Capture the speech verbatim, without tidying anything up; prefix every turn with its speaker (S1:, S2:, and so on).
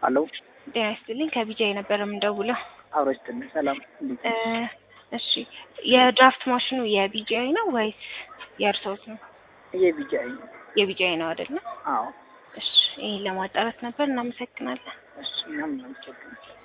S1: አሎ
S2: ጤና ይስጥልኝ ከቢጂአይ ነበር የምደውለው።
S1: አብሮሽ ትንሽ ሰላም እንዴት
S2: እ
S1: ነሽ?
S2: እሺ የድራፍት ማሽኑ የቢጂአይ ነው ወይስ የእርሶት ነው?
S1: የቢጂአይ ነው።
S2: የቢጂአይ ነው አይደለ?
S1: አዎ
S2: እሺ ይሄን ለማጣራት ነበር። እናመሰግናለን።
S1: እሺ ምንም ነው